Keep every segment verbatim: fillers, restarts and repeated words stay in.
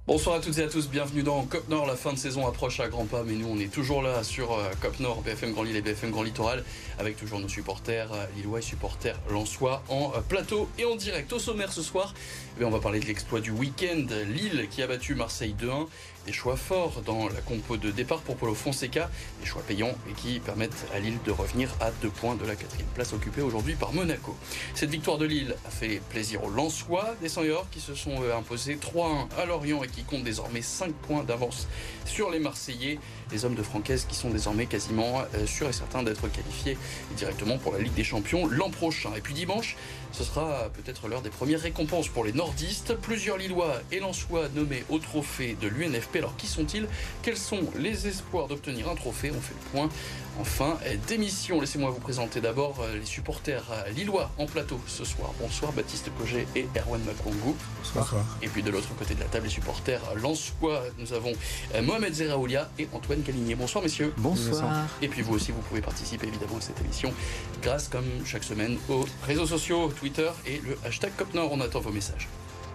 Bonsoir à toutes et à tous, bienvenue dans COP Nord. La fin de saison approche à grands pas, mais nous on est toujours là sur euh, COP Nord, B F M Grand Lille et B F M Grand Littoral, avec toujours nos supporters euh, lillois et supporters lensois en euh, plateau et en direct. Au sommaire ce soir, eh bien, on va parler de l'exploit du week-end. Lille qui a battu Marseille deux un. Des choix forts dans la compo de départ pour Paulo Fonseca, des choix payants et qui permettent à Lille de revenir à deux points de la quatrième place occupée aujourd'hui par Monaco. Cette victoire de Lille a fait plaisir aux Lensois, des Seniors qui se sont imposés trois un à Lorient et qui comptent désormais cinq points d'avance sur les Marseillais. Les hommes de Francaise qui sont désormais quasiment sûrs et certains d'être qualifiés directement pour la Ligue des Champions l'an prochain. Et puis dimanche, ce sera peut-être l'heure des premières récompenses pour les nordistes. Plusieurs Lillois et Lensois nommés au trophée de l'U N F P. Alors qui sont-ils? Quels sont les espoirs d'obtenir un trophée? On fait le point en fin d'émission. Laissez-moi vous présenter d'abord les supporters lillois en plateau ce soir. Bonsoir Baptiste Coget et Erwan Makwangou. Bonsoir. Et puis de l'autre côté de la table, les supporters lensois. Nous avons Mohamed Zeraoulia et Antoine Caligné. Bonsoir messieurs. Bonsoir. Et puis vous aussi, vous pouvez participer évidemment à cette émission grâce, comme chaque semaine, aux réseaux sociaux, Twitter et le hashtag COPNOR. On attend vos messages.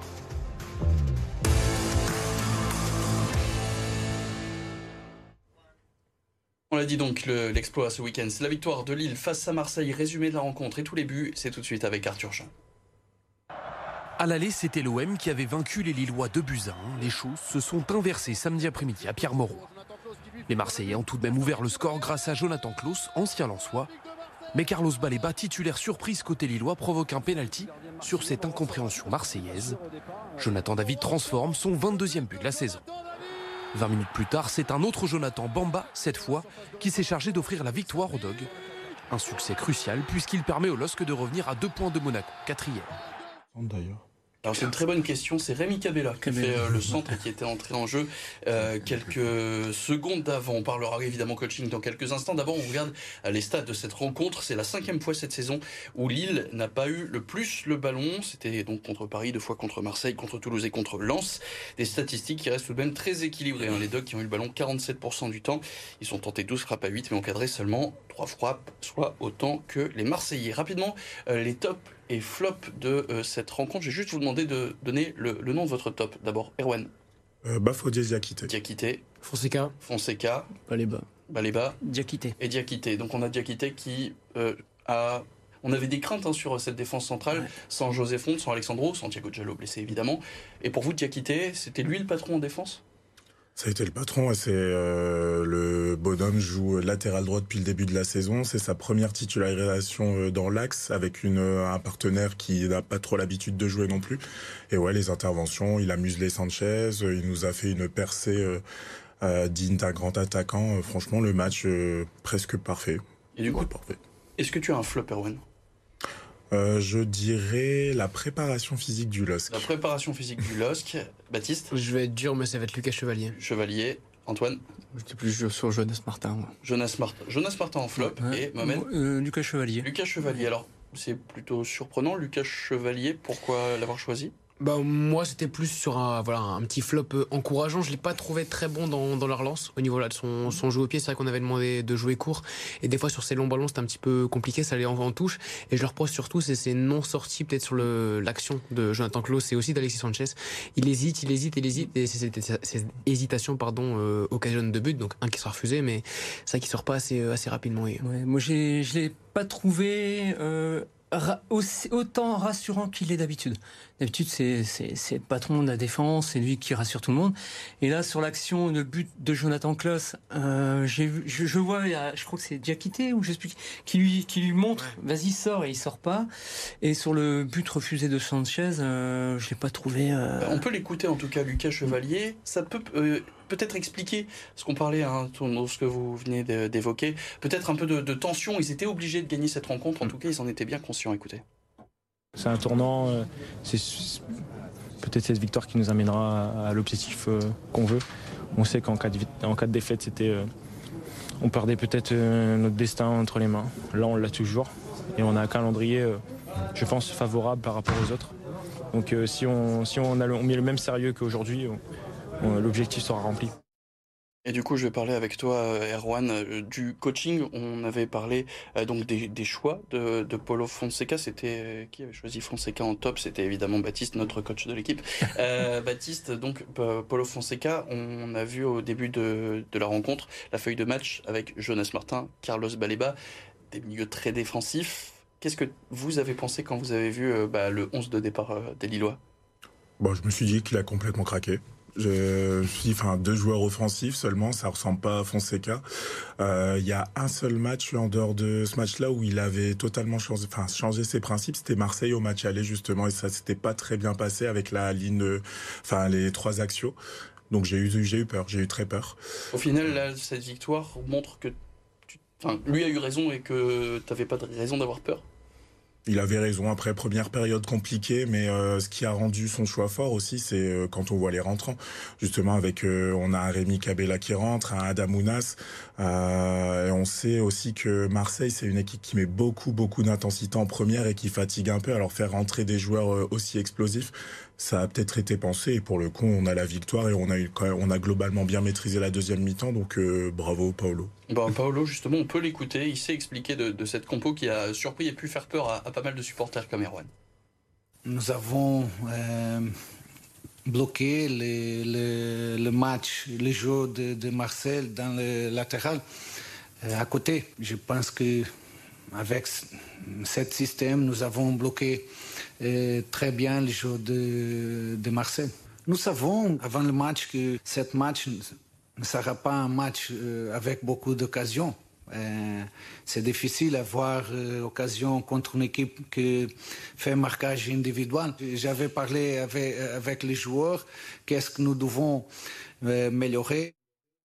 On l'a dit donc, le, l'exploit ce week-end, c'est la victoire de Lille face à Marseille. Résumé de la rencontre et tous les buts, c'est tout de suite avec Arthur Jean. À l'aller, c'était l'O M qui avait vaincu les Lillois deux buts à un. Les choses se sont inversées samedi après-midi à Pierre-Mauroy. Les Marseillais ont tout de même ouvert le score grâce à Jonathan Clauss, ancien Lensois. Mais Carlos Baleba, titulaire surprise côté Lillois, provoque un pénalty sur cette incompréhension marseillaise. Jonathan David transforme son vingt-deuxième but de la saison. vingt minutes plus tard, c'est un autre Jonathan Bamba, cette fois, qui s'est chargé d'offrir la victoire aux Dogs. Un succès crucial puisqu'il permet au L O S C de revenir à deux points de Monaco, quatrième. D'ailleurs. Alors c'est une très bonne question, c'est Rémi Cabella qui fait euh, le centre et qui était entré en jeu euh, quelques secondes d'avant. On parlera évidemment coaching dans quelques instants. D'abord on regarde euh, les stats de cette rencontre. C'est la cinquième fois cette saison où Lille n'a pas eu le plus le ballon. C'était donc contre Paris, deux fois contre Marseille, contre Toulouse et contre Lens. Des statistiques qui restent tout de même très équilibrées. Hein. Les Dogs qui ont eu le ballon quarante-sept pour cent du temps. Ils sont tentés douze frappes à huit mais encadrés seulement trois frappes, soit autant que les Marseillais. Rapidement, euh, les tops et flop de euh, cette rencontre. Je vais juste vous demander de donner le, le nom de votre top. D'abord, Erwan. Euh, Bafodié Diakité. Diakité. Fonseca. Fonseca. Baleba. Baleba. Diakité. Et Diakité. Donc on a Diakité qui euh, a... On avait des craintes hein, sur cette défense centrale, ouais. Sans José Fonte, sans Alexandro, sans Thiago Diallo blessé évidemment. Et pour vous, Diakité, c'était lui le patron en défense ? Ça a été le patron, c'est euh, le bonhomme joue latéral droit depuis le début de la saison. C'est sa première titularisation dans l'axe avec une, un partenaire qui n'a pas trop l'habitude de jouer non plus. Et ouais, les interventions, il a muselé Sanchez, il nous a fait une percée euh, euh, digne d'un grand attaquant. Franchement, le match euh, presque parfait. Et du coup, ouais, parfait. Est-ce que tu as un flop, Erwan ? Euh, je dirais la préparation physique du L O S C. La préparation physique du L O S C. Baptiste ? Je vais être dur, mais ça va être Lucas Chevalier. Chevalier. Antoine ? J'étais plus sur Jonas Martin. Ouais. Jonas Martin. Jonas Martin en flop. Ouais. Et Mohamed ? euh, Lucas Chevalier. Lucas Chevalier. Alors, c'est plutôt surprenant. Lucas Chevalier, pourquoi l'avoir choisi ? Bah, moi, c'était plus sur un, voilà, un petit flop encourageant. Je ne l'ai pas trouvé très bon dans, dans la relance. Au niveau là, de son, son jeu au pied, c'est vrai qu'on avait demandé de jouer court. Et des fois, sur ces longs ballons, c'était un petit peu compliqué. Ça allait en, en touche. Et je le reproche surtout, c'est ces non-sorties peut-être sur le, l'action de Jonathan Clauss et aussi d'Alexis Sanchez. Il hésite, il hésite, il hésite. Et ces, ces, ces hésitations pardon, euh, occasionnent deux buts. Donc un qui sera refusé, mais c'est vrai qu'il ne sort pas assez, assez rapidement. Et... Ouais, moi, j'ai, je ne l'ai pas trouvé... Euh... Aussi, autant rassurant qu'il est d'habitude. D'habitude, c'est, c'est, c'est le patron de la défense, c'est lui qui rassure tout le monde. Et là, sur l'action, le but de Jonathan Clauss, euh, j'ai vu, je, je vois, je crois que c'est Diakité ou je sais plus, qui lui, qui lui montre, ouais. Vas-y, sors, et il sort pas. Et sur le but refusé de Sanchez, euh, je l'ai pas trouvé. Euh... On peut l'écouter en tout cas, Lucas Chevalier. Ça peut euh, peut-être expliquer ce qu'on parlait, hein, ce que vous venez d'évoquer. Peut-être un peu de, de tension. Ils étaient obligés de gagner cette rencontre. En tout cas, ils en étaient bien conscients. Écoutez. C'est un tournant, euh, c'est peut-être cette victoire qui nous amènera à, à l'objectif euh, qu'on veut. On sait qu'en cas de, en cas de défaite, c'était, euh, on perdait peut-être euh, notre destin entre les mains. Là, on l'a toujours. Et on a un calendrier, euh, je pense, favorable par rapport aux autres. Donc euh, si, on, si on, a le, on met le même sérieux qu'aujourd'hui, on, on, l'objectif sera rempli. Et du coup, je vais parler avec toi, Erwan, euh, du coaching. On avait parlé euh, donc des, des choix de, de Paulo Fonseca. C'était euh, qui avait choisi Fonseca en top? C'était évidemment Baptiste, notre coach de l'équipe. Euh, Baptiste, donc euh, Paulo Fonseca, on a vu au début de, de la rencontre la feuille de match avec Jonas Martin, Carlos Baleba, des milieux très défensifs. Qu'est-ce que vous avez pensé quand vous avez vu euh, bah, le onze de départ euh, des Lillois? Bon, je me suis dit qu'il a complètement craqué. Je me suis dit, enfin, deux joueurs offensifs seulement, ça ressemble pas à Fonseca. Euh, Il y a un seul match en dehors de ce match-là où il avait totalement changé, enfin, changé ses principes. C'était Marseille au match aller justement, et ça s'était pas très bien passé avec la ligne, de, enfin, les trois axiaux. Donc j'ai eu, j'ai eu peur, j'ai eu très peur. Au final, là, cette victoire montre que tu... enfin, lui a eu raison et que tu n'avais pas de raison d'avoir peur. Il avait raison. Après, première période compliquée, mais euh, ce qui a rendu son choix fort aussi, c'est euh, quand on voit les rentrants. Justement, avec euh, on a un Rémi Cabella qui rentre, un Adam Ounas, euh, et on sait aussi que Marseille, c'est une équipe qui met beaucoup, beaucoup d'intensité en première et qui fatigue un peu. Alors faire rentrer des joueurs euh, aussi explosifs, ça a peut-être été pensé. Et pour le coup, on a la victoire et on a eu, on a globalement bien maîtrisé la deuxième mi-temps. Donc euh, bravo, Paulo. Bon, Paolo, justement, on peut l'écouter. Il sait expliquer de, de cette compo qui a surpris et pu faire peur à, à pas mal de supporters comme Erwan. Nous avons euh, bloqué le, le, le match, le jeu de, de Marseille dans le latéral euh, à côté. Je pense que avec ce système, nous avons bloqué euh, très bien le jeu de, de Marseille. Nous savons avant le match que ce match ne sera pas un match euh, avec beaucoup d'occasions. Euh, c'est difficile d'avoir euh, occasion contre une équipe qui fait marquage individuel. J'avais parlé avec, avec les joueurs, qu'est-ce que nous devons euh, améliorer.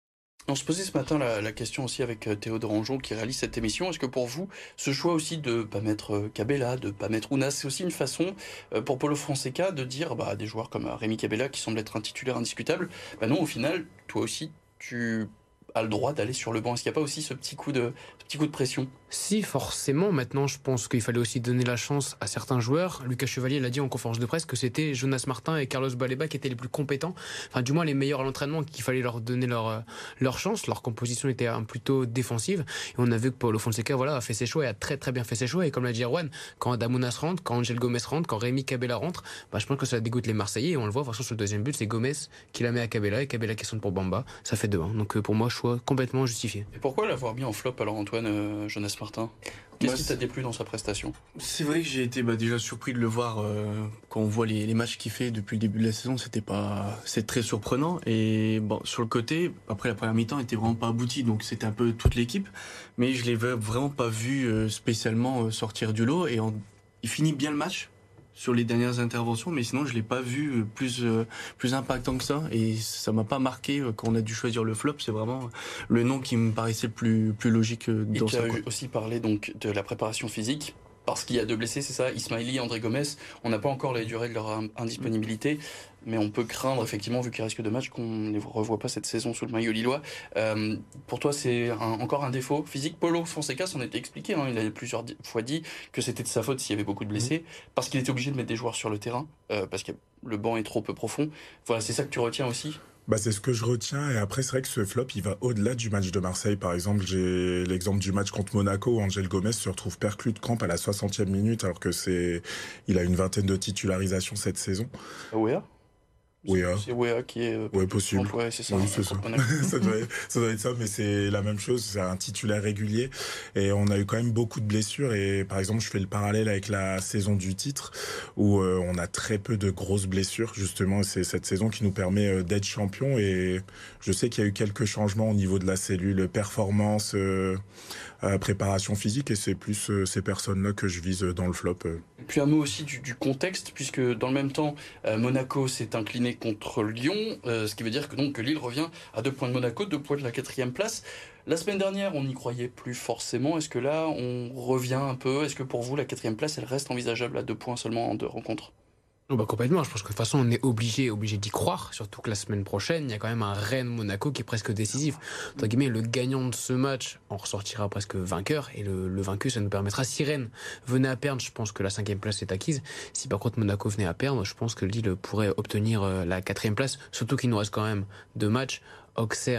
On se posait ce matin la, la question aussi avec Théo Derangeon qui réalise cette émission. Est-ce que pour vous, ce choix aussi de ne pas mettre Cabella, de ne pas mettre Ounas, c'est aussi une façon pour Paulo Fonseca de dire bah, à des joueurs comme Rémi Cabella qui semble être un titulaire indiscutable, bah non, au final, toi aussi, tu as le droit d'aller sur le banc. Est-ce qu'il n'y a pas aussi ce petit coup de, ce petit coup de pression? Si, forcément. Maintenant, je pense qu'il fallait aussi donner la chance à certains joueurs. Lucas Chevalier l'a dit en conférence de presse que c'était Jonas Martin et Carlos Baleba qui étaient les plus compétents, enfin du moins les meilleurs à l'entraînement, qu'il fallait leur donner leur, leur chance. Leur composition était plutôt défensive. Et on a vu que Paulo Fonseca voilà, a fait ses choix et a très très bien fait ses choix. Et comme l'a dit Erwan, quand Adam Ounas rentre, quand Angel Gomez rentre, quand Rémi Cabella rentre, bah, je pense que ça dégoûte les Marseillais. Et on le voit, de toute façon, sur le deuxième but, c'est Gomez qui la met à Cabella et Cabella qui sonne pour Bamba. Ça fait deux. Hein. Donc pour moi, choix complètement justifié. Et pourquoi l'avoir mis en flop alors, Antoine, euh, Jonas Martin? Qu'est-ce bah, qui t'a déplu dans sa prestation? C'est vrai que j'ai été bah, déjà surpris de le voir euh, quand on voit les, les matchs qu'il fait depuis le début de la saison. C'était pas, c'est très surprenant. Et bon, sur le côté, après la première mi-temps, était vraiment pas abouti, donc c'était un peu toute l'équipe. Mais je l'ai vraiment pas vu euh, spécialement euh, sortir du lot. Et en, il finit bien le match sur les dernières interventions, mais sinon je l'ai pas vu plus euh, plus impactant que ça, et ça m'a pas marqué euh, quand on a dû choisir le flop. C'est vraiment le nom qui me paraissait le plus plus logique euh, dans ça. Et tu as aussi parlé donc de la préparation physique, parce qu'il y a deux blessés, c'est ça, Ismaili, André Gomez. On n'a pas encore la durée de leur indisponibilité, mais on peut craindre effectivement, vu qu'il risque de match, qu'on ne les revoit pas cette saison sous le maillot lillois. Euh, pour toi, c'est un, encore un défaut physique. Paulo Fonseca s'en était expliqué, hein, il a plusieurs fois dit que c'était de sa faute s'il y avait beaucoup de blessés, mmh. parce qu'il était obligé de mettre des joueurs sur le terrain, euh, parce que le banc est trop peu profond. Voilà, c'est ça que tu retiens aussi? Bah, c'est ce que je retiens, et après c'est vrai que ce flop il va au-delà du match de Marseille. Par exemple, j'ai l'exemple du match contre Monaco où Angel Gomez se retrouve perclus de crampe à la soixantième minute, alors que c'est il a une vingtaine de titularisations cette saison. Ouais. Oui, c'est Wea qui est. Euh, ouais, possible. Ouais, c'est ça. Oui, c'est ça. ça, doit être, ça doit être ça, mais c'est la même chose. C'est un titulaire régulier. Et on a eu quand même beaucoup de blessures. Et par exemple, je fais le parallèle avec la saison du titre, où euh, on a très peu de grosses blessures. Justement, c'est cette saison qui nous permet euh, d'être champion. Et je sais qu'il y a eu quelques changements au niveau de la cellule performance, euh, euh, préparation physique. Et c'est plus euh, ces personnes-là que je vise dans le flop. Euh. Et puis un mot aussi du, du contexte, puisque dans le même temps, euh, Monaco s'est incliné contre Lyon, euh, ce qui veut dire que, donc, que Lille revient à deux points de Monaco, deux points de la quatrième place. La semaine dernière, on n'y croyait plus forcément. Est-ce que là, on revient un peu? Est-ce que pour vous, la quatrième place, elle reste envisageable à deux points seulement en deux rencontres? Oh bah complètement, je pense que de toute façon on est obligé, obligé d'y croire, surtout que la semaine prochaine, il y a quand même un Rennes-Monaco qui est presque décisif. Entre guillemets, le gagnant de ce match en ressortira presque vainqueur, et le, le vaincu, ça nous permettra, si Rennes venait à perdre, je pense que la cinquième place est acquise. Si par contre Monaco venait à perdre, je pense que Lille pourrait obtenir la quatrième place, surtout qu'il nous reste quand même deux matchs, Auxerre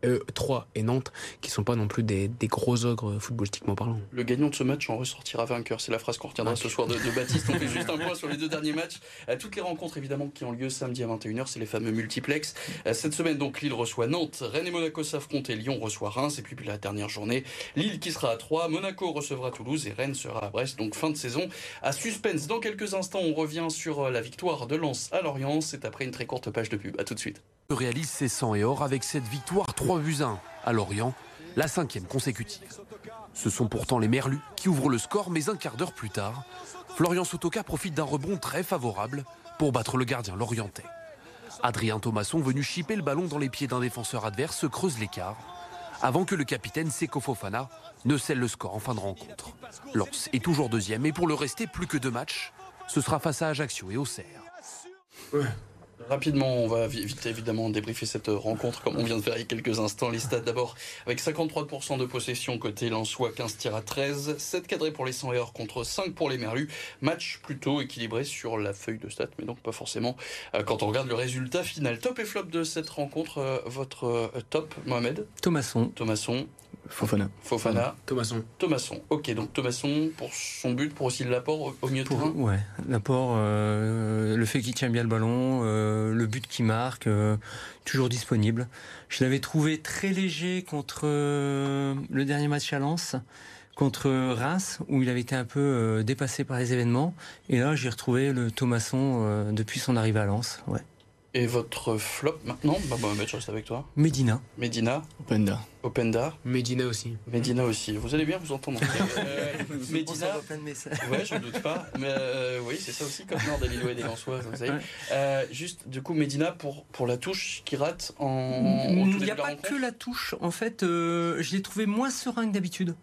euh, Troyes et Nantes, qui sont pas non plus des, des gros ogres footballistiquement parlant. Le gagnant de ce match en ressortira vainqueur. C'est la phrase qu'on retiendra ce soir de, de Baptiste. On fait juste un point sur les deux derniers matchs. Euh, toutes les rencontres évidemment qui ont lieu samedi à vingt et une heures, c'est les fameux multiplex. Euh, cette semaine donc Lille reçoit Nantes, Rennes et Monaco s'affrontent et Lyon reçoit Reims. Et puis, puis la dernière journée, Lille qui sera à Troyes, Monaco recevra Toulouse et Rennes sera à Brest. Donc fin de saison à suspense. Dans quelques instants, on revient sur la victoire de Lens à Lorient. C'est après une très courte page de pub. À tout de suite. Réalise ses cent et or avec cette victoire trois buts à un à Lorient, la cinquième consécutive. Ce sont pourtant les Merlus qui ouvrent le score, mais un quart d'heure plus tard, Florian Sotoka profite d'un rebond très favorable pour battre le gardien lorientais. Adrien Thomasson, venu chipper le ballon dans les pieds d'un défenseur adverse, creuse l'écart avant que le capitaine Seko Fofana ne scelle le score en fin de rencontre. Lens est toujours deuxième et pour le rester, plus que deux matchs, ce sera face à Ajaccio et Auxerre. Ouais. Rapidement, on va vite évidemment débriefer cette rencontre comme on vient de faire il y a quelques instants. Les stats d'abord avec cinquante-trois pour cent de possession côté lensois, quinze tirs à treize, sept cadrés pour les cent et or contre cinq pour les Merlus. Match plutôt équilibré sur la feuille de stats, mais donc pas forcément quand on regarde le résultat final. Top et flop de cette rencontre, votre top, Mohamed? Thomasson. Thomasson. Fofana. Fofana. Thomasson. Thomasson. Ok, donc Thomasson pour son but, pour aussi l'apport au, au milieu de terrain. Ouais, l'apport, euh, le fait qu'il tient bien le ballon, euh, le but qu'il marque, euh, toujours disponible. Je l'avais trouvé très léger contre euh, le dernier match à Lens, contre Reims, où il avait été un peu euh, dépassé par les événements. Et là, j'ai retrouvé le Thomasson euh, depuis son arrivée à Lens. Ouais. Et votre flop maintenant? Bah, Mohamed, je reste avec toi. Medina. Medina. Openda. Openda. Medina aussi. Medina aussi. Vous allez bien vous entendre. euh, Medina. plein de messages. Ouais, j'en doute pas. Mais euh, oui, c'est ça aussi, comme Nord des Lillois et des Lensois, vous savez. Euh, juste, du coup, Medina pour, pour la touche qui rate en. Il n'y a pas que la touche. En fait, euh, je l'ai trouvé moins serein que d'habitude.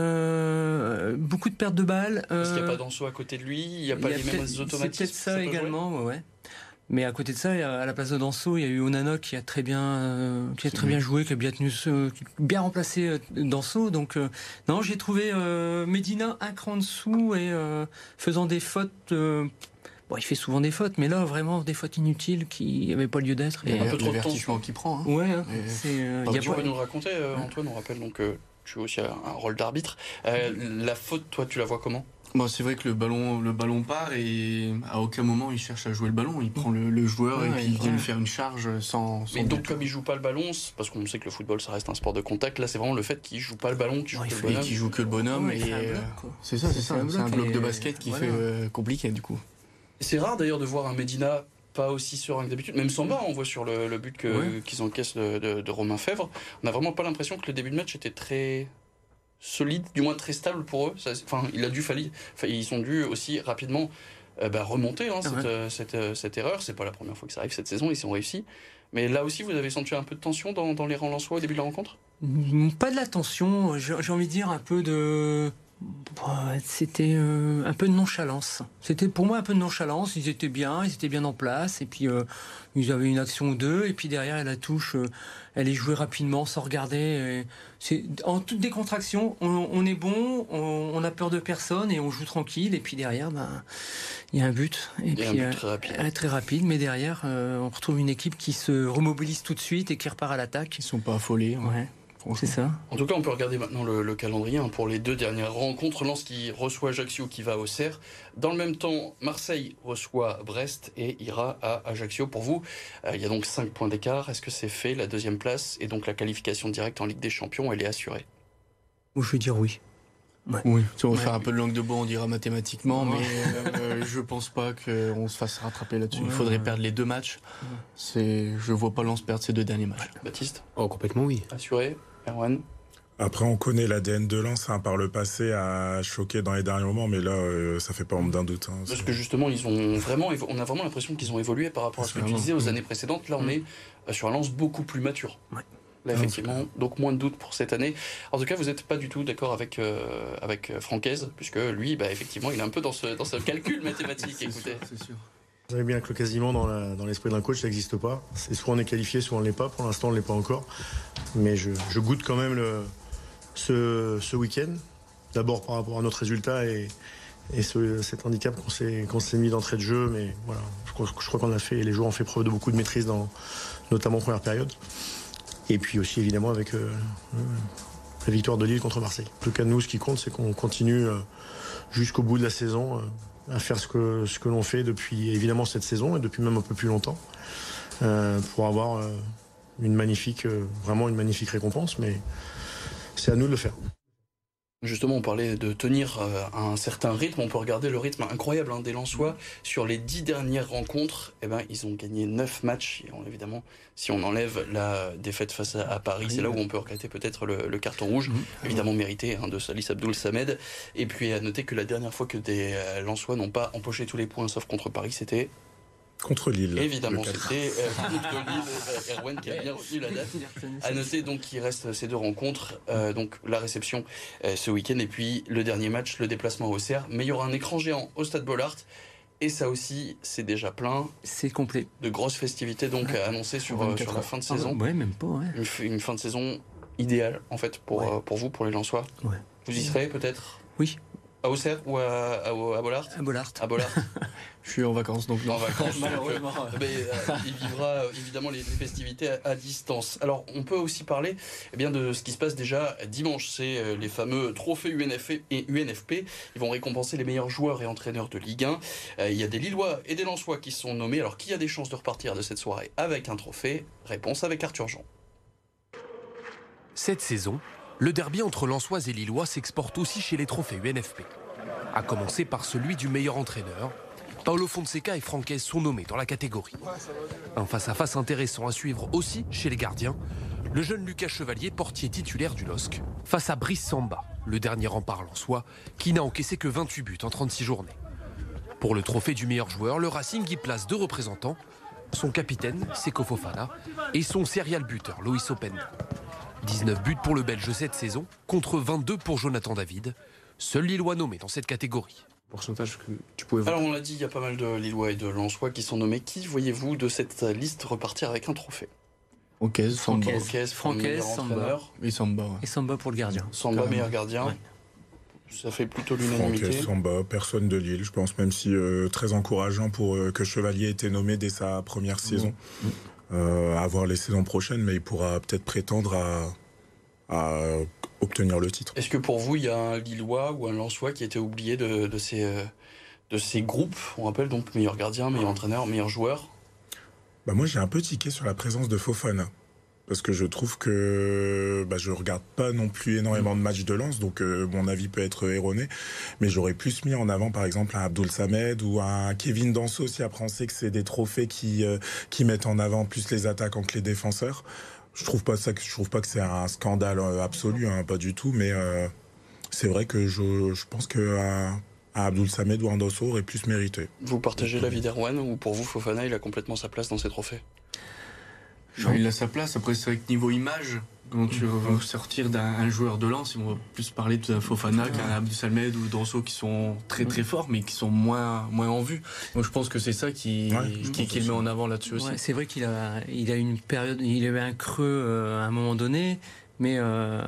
Euh, beaucoup de pertes de balles. Euh, Parce qu'il n'y a pas d'Anso à côté de lui, il n'y a pas les mêmes automatismes. C'est peut-être ça, ça également, ouais, ouais. Mais à côté de ça, à la place de Danso, il y a eu Onana qui a très bien, euh, qui a très bien joué, qui a bien tenu, euh, qui a bien remplacé euh, Danso. Donc euh, non, j'ai trouvé euh, Medina un cran en dessous et euh, faisant des fautes. Euh, bon, il fait souvent des fautes, mais là vraiment des fautes inutiles qui n'avaient pas lieu d'être. Il y a un et peu trop de tension qu'il prend. Hein. Ouais. Hein, et... c'est, euh, Alors, y a tu pas... peux nous le raconter, euh, Antoine, on rappelle donc. Euh, tu as aussi un rôle d'arbitre. Euh, la faute, toi, tu la vois comment? Bon, c'est vrai que le ballon, le ballon part et à aucun moment il cherche à jouer le ballon. Il prend le, le joueur ouais, et puis il vient ouais. lui faire une charge sans. sans Mais donc, comme il joue pas le ballon, parce qu'on sait que le football ça reste un sport de contact, là c'est vraiment le fait qu'il joue pas le ballon, qu'il joue, ouais, que, le qu'il joue que le bonhomme. Ouais, et euh, c'est ça, c'est, c'est ça. Un c'est un bloc et... de basket qui voilà. fait euh, compliqué du coup. C'est rare d'ailleurs de voir un Medina pas aussi serein que d'habitude. Même Samba, on voit sur le, le but que, ouais. qu'ils encaissent de, de, de Romain Fèvre. On n'a vraiment pas l'impression que le début de match était très. Solide, du moins très stable pour eux. Ça, enfin, il a dû fallir, enfin, ils ont dû aussi rapidement euh, bah, remonter hein, cette, ouais. euh, cette, euh, cette erreur. C'est pas la première fois que ça arrive cette saison, ils ont réussi. Mais là aussi, vous avez senti un peu de tension dans, dans les rangs lensois au début de la rencontre? Pas de la tension, j'ai, j'ai envie de dire un peu de. C'était euh, un peu de nonchalance. C'était pour moi un peu de nonchalance. Ils étaient bien, ils étaient bien en place. Et puis euh, ils avaient une action ou deux. Et puis derrière, la touche, euh, elle est jouée rapidement, sans regarder. Et c'est en toute décontraction. On, on est bon, on, on a peur de personne et on joue tranquille. Et puis derrière, ben il y a un but. Et il y a puis un but très rapide. Euh, très rapide. Mais derrière, euh, on retrouve une équipe qui se remobilise tout de suite et qui repart à l'attaque. Ils sont pas affolés. Ouais. ouais. C'est ça. En tout cas, on peut regarder maintenant le, le calendrier hein, pour les deux dernières rencontres. Lens qui reçoit Ajaccio, qui va à Auxerre. Dans le même temps, Marseille reçoit Brest et ira à Ajaccio. Pour vous, euh, il y a donc cinq points d'écart. Est-ce que c'est fait, la deuxième place et donc la qualification directe en Ligue des Champions, elle est assurée? Je vais dire oui. Ouais. Oui, si on va ouais. faire un peu de langue de bois, on dira mathématiquement, ouais. mais euh, je pense pas qu'on se fasse rattraper là-dessus. Ouais. Il faudrait perdre les deux matchs. Ouais. C'est, je vois pas Lens perdre ces deux derniers matchs. Baptiste? Oh, complètement oui. Assuré. Erwan? Après, on connaît l'A D N de Lens hein, par le passé à choquer dans les derniers moments, mais là, euh, ça fait pas ombre d'un doute. Hein, Parce que justement, ils ont vraiment, évo- on a vraiment l'impression qu'ils ont évolué par rapport à ce que tu disais aux années précédentes. Là, on est sur un Lens beaucoup plus mature. Ouais. Là, effectivement, donc moins de doutes pour cette année. En tout cas, vous n'êtes pas du tout d'accord avec, euh, avec Francaise, puisque lui, bah, effectivement, il est un peu dans ce, dans ce calcul mathématique. c'est écoutez. Sûr, c'est sûr. Vous savez bien que le quasiment dans, la, dans l'esprit d'un coach, ça n'existe pas. C'est soit on est qualifié, soit on ne l'est pas. Pour l'instant, on ne l'est pas encore. Mais je, je goûte quand même le, ce, ce week-end. D'abord par rapport à notre résultat et, et ce, cet handicap qu'on s'est, qu'on s'est mis d'entrée de jeu. Mais voilà, je crois, je crois qu'on a fait, les joueurs ont fait preuve de beaucoup de maîtrise, dans, notamment en première période. Et puis aussi évidemment avec euh, la victoire de Lille contre Marseille. En tout cas, nous, ce qui compte, c'est qu'on continue euh, jusqu'au bout de la saison euh, à faire ce que, ce que l'on fait depuis évidemment cette saison et depuis même un peu plus longtemps euh, pour avoir euh, une magnifique, euh, vraiment une magnifique récompense. Mais c'est à nous de le faire. Justement, on parlait de tenir euh, un certain rythme. On peut regarder le rythme incroyable hein, des Lensois. Sur les dix dernières rencontres, eh ben, ils ont gagné neuf matchs. Et on, évidemment, si on enlève la défaite face à, à Paris, c'est là où on peut regretter peut-être le, le carton rouge, mmh. évidemment mérité hein, de Salis Abdoul Samed. Et puis à noter que la dernière fois que des euh, Lensois n'ont pas empoché tous les points sauf contre Paris, c'était... Contre Lille. Évidemment, c'était euh, contre Lille, Erwan qui a bien retenu la date. À noter donc qu'il reste ces deux rencontres, euh, donc la réception euh, ce week-end et puis le dernier match, le déplacement au Auxerre. Mais il y aura un écran géant au Stade Bollaert et ça aussi, c'est déjà plein. C'est complet. De grosses festivités donc ouais. annoncées sur, euh, sur la fin de saison. Ah ouais, même pas. Ouais. Une, une fin de saison idéale en fait pour, ouais. euh, pour vous, pour les Lensois. Ouais. Vous y serez peut-être ? Oui. À Auxerre ou à, à, à Bollaert ? À Bollaert. À Bollaert. Je suis en vacances, donc non. En vacances, malheureusement. Donc, euh, mais, euh, il vivra euh, évidemment les, les festivités à, à distance. Alors, on peut aussi parler eh bien, de ce qui se passe déjà dimanche. C'est euh, les fameux trophées U N F P et U N F P. Ils vont récompenser les meilleurs joueurs et entraîneurs de Ligue un. Euh, il y a des Lillois et des Lensois qui sont nommés. Alors, qui a des chances de repartir de cette soirée avec un trophée ? Réponse avec Arthur Jean. Cette saison, le derby entre Lensois et Lillois s'exporte aussi chez les trophées U N F P. À commencer par celui du meilleur entraîneur. Paolo Fonseca et Franquez sont nommés dans la catégorie. Un face-à-face intéressant à suivre aussi chez les gardiens. Le jeune Lucas Chevalier, portier titulaire du L O S C, face à Brice Samba, le dernier rempart lensois, qui n'a encaissé que vingt-huit buts en trente-six journées. Pour le trophée du meilleur joueur, le Racing y place deux représentants. Son capitaine, Seko Fofana, et son serial buteur, Loïs Openda. dix-neuf buts pour le Belge cette saison, contre vingt-deux pour Jonathan David. Seul Lillois nommé dans cette catégorie. Pourcentage que tu pouvais voir. Alors on l'a dit, il y a pas mal de Lillois et de Lensois qui sont nommés. Qui voyez-vous de cette liste repartir avec un trophée ? Franquez, Samba. Franquez, Samba. Et Samba, ouais. Et Samba pour le gardien. Samba, meilleur gardien. Ouais. Ça fait plutôt l'unanimité. Franquez, Samba, personne de Lille, je pense, même si euh, très encourageant pour euh, que Chevalier ait été nommé dès sa première saison. Mmh. Euh, à voir les saisons prochaines, mais il pourra peut-être prétendre à... à obtenir le titre. Est-ce que pour vous, il y a un Lillois ou un Lensois qui a été oublié de, de, ces, euh, de ces groupes ? On rappelle donc meilleur gardien, meilleur entraîneur, meilleur joueur. Bah moi, j'ai un peu tiqué sur la présence de Fofana. Parce que je trouve que bah, je regarde pas non plus énormément de matchs de Lens, donc euh, mon avis peut être erroné. Mais j'aurais plus mis en avant, par exemple, un Abdoul Samed ou un Kevin Danso, si après on sait que c'est des trophées qui, euh, qui mettent en avant plus les attaquants que les défenseurs. Je trouve pas ça, je trouve pas que c'est un scandale absolu, hein, pas du tout, mais euh, c'est vrai que je, je pense que euh, Abdoul Samed ou Andosso aurait plus mérité. Vous partagez l'avis d'Erwan ou pour vous Fofana il a complètement sa place dans ces trophées ? Non, il a sa place. Après c'est vrai que niveau image, quand tu vas sortir d'un joueur de Lens, on va plus parler de Fofana qu'un Abdoul Samed ou Danso qui sont très très forts mais qui sont moins moins en vue. Donc je pense que c'est ça qui ouais, qui, qui le met en avant là-dessus aussi. Ouais, c'est vrai qu'il a il a une période, il avait un creux euh, à un moment donné, mais euh,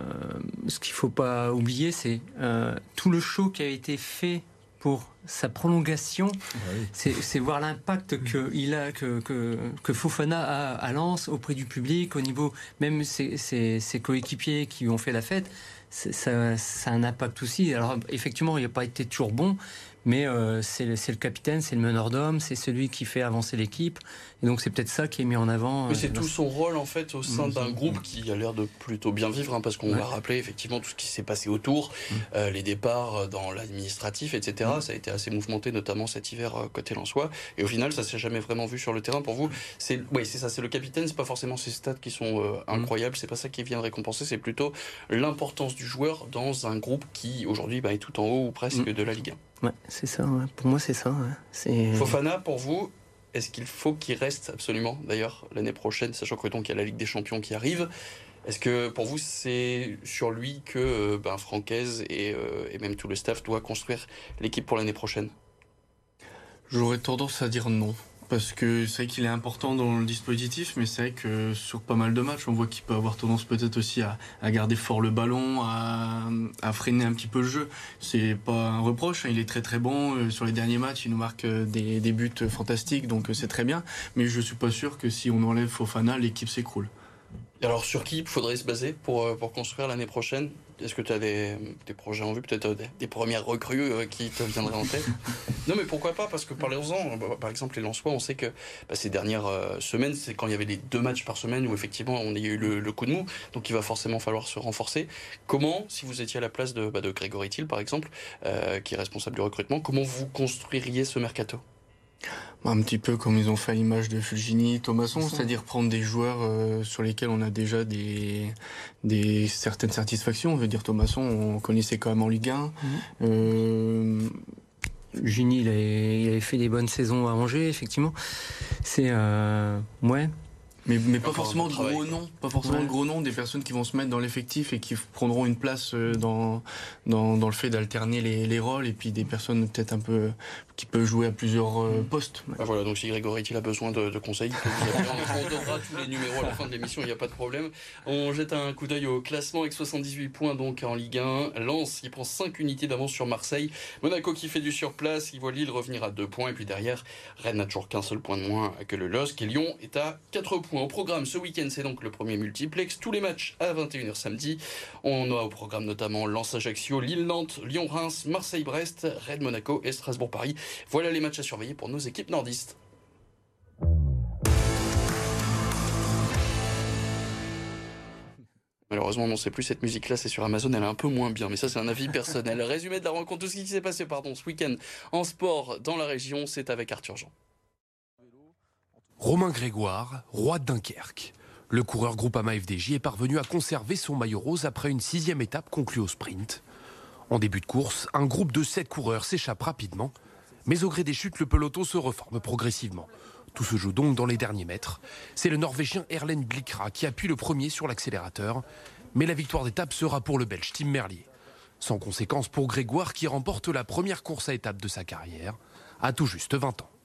ce qu'il faut pas oublier, c'est euh, tout le show qui a été fait pour sa prolongation, oui. c'est, c'est voir l'impact que il a, que, que, que Fofana a à Lens auprès du public, au niveau même ses, ses, ses coéquipiers qui ont fait la fête. C'est, ça, ça a un impact aussi. Alors effectivement, il n'a pas été toujours bon, mais euh, c'est, c'est le capitaine, c'est le meneur d'hommes, c'est celui qui fait avancer l'équipe. Et donc c'est peut-être ça qui est mis en avant. Mais c'est euh, tout son rôle en fait au sein mmh, d'un groupe mmh. qui a l'air de plutôt bien vivre, hein, parce qu'on ouais. va rappeler effectivement tout ce qui s'est passé autour, mmh. euh, les départs dans l'administratif, et cetera. Mmh. Ça a été assez mouvementé, notamment cet hiver euh, côté lensois. Et au final, ça s'est jamais vraiment vu sur le terrain. Pour vous, c'est, ouais, c'est ça, c'est le capitaine, c'est pas forcément ses stats qui sont euh, incroyables, mmh. c'est pas ça qui vient de récompenser, c'est plutôt l'importance du joueur dans un groupe qui aujourd'hui bah, est tout en haut ou presque mmh. de la Ligue un. Ouais, c'est ça. Ouais. Pour moi, c'est ça. Ouais. C'est... Fofana, pour vous, est-ce qu'il faut qu'il reste absolument, d'ailleurs, l'année prochaine, sachant que donc il y a la Ligue des Champions qui arrive. Est-ce que pour vous, c'est sur lui que euh, ben, Franquez et, euh, et même tout le staff doit construire l'équipe pour l'année prochaine ? J'aurais tendance à dire non. Parce que c'est vrai qu'il est important dans le dispositif, mais c'est vrai que sur pas mal de matchs, on voit qu'il peut avoir tendance peut-être aussi à, à garder fort le ballon, à, à freiner un petit peu le jeu. C'est pas un reproche, hein, il est très très bon. Sur les derniers matchs, il nous marque des, des buts fantastiques, donc c'est très bien. Mais je suis pas sûr que si on enlève Fofana, l'équipe s'écroule. Et alors sur qui il faudrait se baser pour, pour construire l'année prochaine? Est-ce que tu as des, des projets en vue, peut-être des, des premières recrues euh, qui te viendraient en tête? Non mais pourquoi pas, parce que parlons-en, par exemple les Lensois, on sait que bah, ces dernières euh, semaines, c'est quand il y avait les deux matchs par semaine où effectivement on a eu le, le coup de mou, donc il va forcément falloir se renforcer. Comment, si vous étiez à la place de, bah, de Grégory Thiel par exemple, euh, qui est responsable du recrutement, comment vous construiriez ce mercato? Un petit peu comme ils ont fait à l'image de Fulgini, Thomasson, c'est-à-dire prendre des joueurs euh, sur lesquels on a déjà des, des certaines satisfactions. Je veux dire, Thomasson, on connaissait quand même en Ligue un. Mmh. Euh... Gini, il avait, il avait fait des bonnes saisons à Angers, effectivement. C'est... Euh... Ouais. Mais, mais pas forcément de gros noms, pas forcément ouais. de gros noms, des personnes qui vont se mettre dans l'effectif et qui prendront une place dans, dans, dans le fait d'alterner les, les rôles, et puis des personnes peut-être un peu qui peuvent jouer à plusieurs euh, postes. Ah voilà, donc si Grégory il a besoin de, de conseils, on donnera tous les numéros à la fin de l'émission, il n'y a pas de problème. On jette un coup d'œil au classement avec soixante-dix-huit points donc en Ligue un. Lens qui prend cinq unités d'avance sur Marseille. Monaco qui fait du surplace, il voit Lille revenir à deux points, et puis derrière, Rennes n'a toujours qu'un seul point de moins que le L O S C, et Lyon est à quatre points. Au programme ce week-end, c'est donc le premier multiplex, tous les matchs à vingt et une heures samedi. On a au programme notamment Lens-Ajaccio, Lille-Nantes, Lyon-Reims, Marseille-Brest, Rennes-Monaco et Strasbourg-Paris. Voilà les matchs à surveiller pour nos équipes nordistes. Malheureusement, on ne sait plus, cette musique-là, c'est sur Amazon, elle est un peu moins bien, mais ça, c'est un avis personnel. Résumé de la rencontre, tout ce qui s'est passé pardon, ce week-end en sport dans la région, c'est avec Arthur Jean. Romain Grégoire, roi de Dunkerque. Le coureur Groupama F D J est parvenu à conserver son maillot rose après une sixième étape conclue au sprint. En début de course, un groupe de sept coureurs s'échappe rapidement, mais au gré des chutes, le peloton se reforme progressivement. Tout se joue donc dans les derniers mètres. C'est le Norvégien Erlend Blikra qui appuie le premier sur l'accélérateur, mais la victoire d'étape sera pour le Belge Tim Merlier. Sans conséquence pour Grégoire qui remporte la première course à étape de sa carrière, à tout juste vingt ans.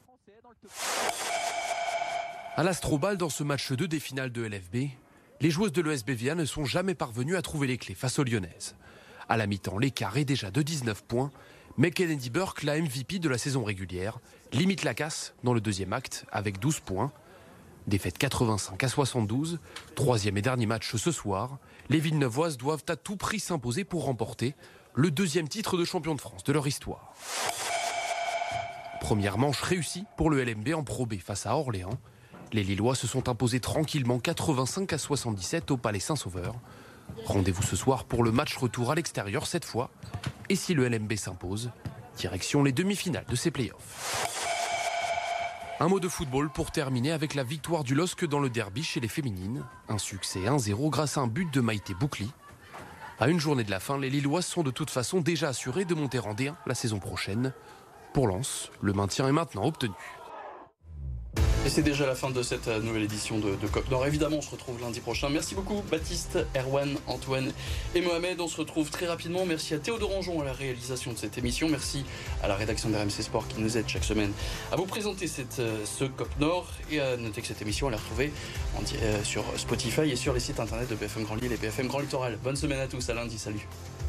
À l'Astrobal, dans ce match deux des finales de L F B, les joueuses de l'E S B V A ne sont jamais parvenues à trouver les clés face aux Lyonnaises. À la mi-temps, l'écart est déjà de dix-neuf points, mais Kennedy Burke, la M V P de la saison régulière, limite la casse dans le deuxième acte avec douze points. Défaite quatre-vingt-cinq à soixante-douze, troisième et dernier match ce soir, les Villeneuvoises doivent à tout prix s'imposer pour remporter le deuxième titre de champion de France de leur histoire. Première manche réussie pour le L M B en Pro B face à Orléans. Les Lillois se sont imposés tranquillement quatre-vingt-cinq à soixante-dix-sept au Palais Saint-Sauveur. Rendez-vous ce soir pour le match retour à l'extérieur cette fois. Et si le L M B s'impose, direction les demi-finales de ces playoffs. Un mot de football pour terminer avec la victoire du L O S C dans le derby chez les féminines. Un succès un zéro grâce à un but de Maïté Boukli. À une journée de la fin, les Lilloises sont de toute façon déjà assurées de monter en D un la saison prochaine. Pour Lens, le maintien est maintenant obtenu. Et c'est déjà la fin de cette nouvelle édition de, de COP Nord. Évidemment, on se retrouve lundi prochain. Merci beaucoup Baptiste, Erwan, Antoine et Mohamed. On se retrouve très rapidement. Merci à Théo Dorangeon à la réalisation de cette émission. Merci à la rédaction de R M C Sport qui nous aide chaque semaine à vous présenter cette, ce COP Nord. Et à noter que cette émission, elle est retrouvée en, euh, sur Spotify et sur les sites internet de B F M Grand Lille et B F M Grand Littoral. Bonne semaine à tous, à lundi, salut.